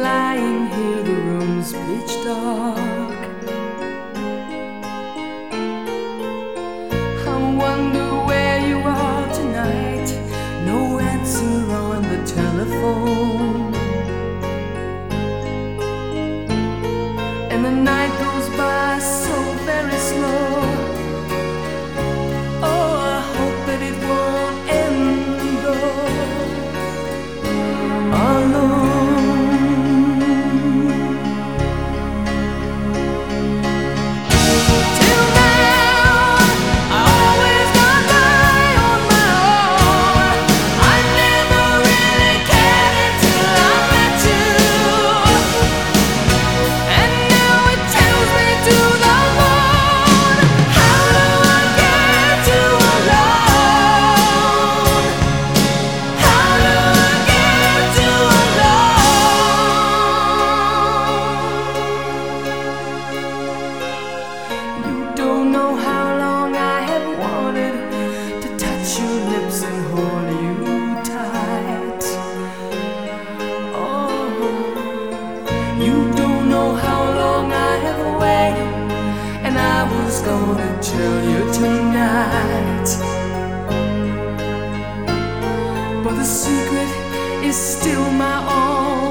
lying here, the room's pitch dark. I wonder where you are tonight. No answer on the telephone, and the night goes by so very slow. Oh, I hope that it won't end though. Alone. You don't know how long I have waited, and I was gonna tell you tonight, but the secret is still my own.